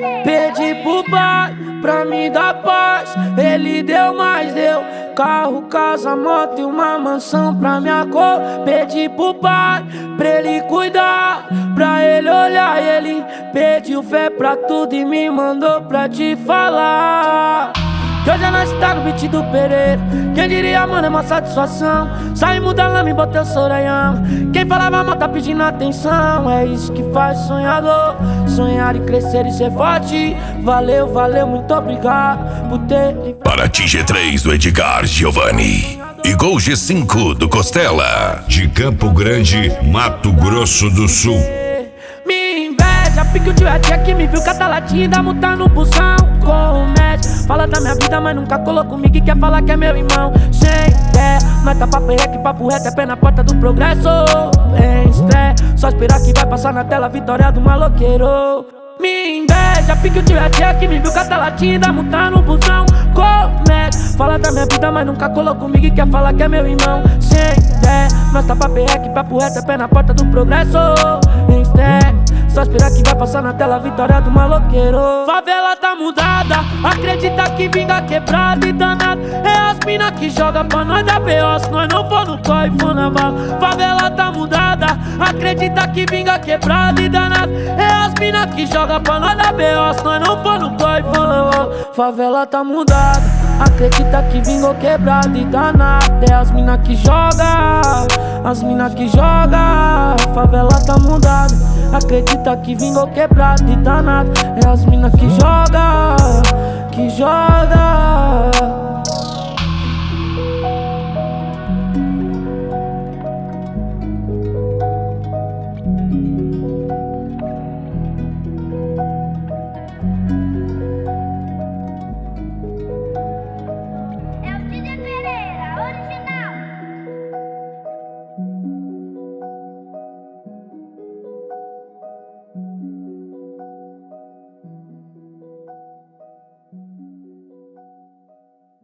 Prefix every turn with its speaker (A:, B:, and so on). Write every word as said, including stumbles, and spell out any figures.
A: Pedi pro pai pra me dar paz, ele deu mais, deu carro, casa, moto e uma mansão pra minha cor. Pedi pro pai pra ele cuidar, pra ele olhar, ele pediu fé pra tudo e me mandou pra te falar que hoje nós tá no beat do Pereira. Quem diria, mano, é uma satisfação. Saímos da lama e botei o Sorayama. Quem falava mal tá pedindo atenção. É isso que faz sonhador sonhar e crescer e ser forte. Valeu, valeu, muito obrigado por ter.
B: Paraty G três do Edgar Giovanni e Gol G cinco do Costela.
C: De Campo Grande, Mato Grosso do Sul.
A: Me inveja, pique o tio é tia que me viu catar latinha e dá multa no busão. Comete, fala da minha vida, mas nunca colou comigo e quer falar que é meu irmão. Sem ideia, nós tá papo reto, papo reto, é pé na porta do progresso. Em estresse, só esperar que vai passar na tela a vitória do maloqueiro. Me inveja, pique o tio é tia que me viu catar latinha e dá multa no busão. Comete, fala da minha vida, mas nunca colou comigo e quer falar que é meu irmão. Sem ideia, nós tá papo reto, papo reto, é pé na porta do progresso. Em estresse, só esperar que vai passar na tela a vitória do maloqueiro. Favela tá mudada, acredita que vinga quebrada e danada. É as mina que joga pra nós da B O, se nós não for no corre, for na bala. Favela tá mudada, acredita que vinga quebrada e danada. É as mina que joga pra nós da B O, se nós não for no corre, for na bala. Favela tá mudada, acredita que vingou quebrada e danada. É as mina que joga, as mina que joga. Favela tá mudada, acredita que vingou quebrado e danado. É as mina que joga, que joga.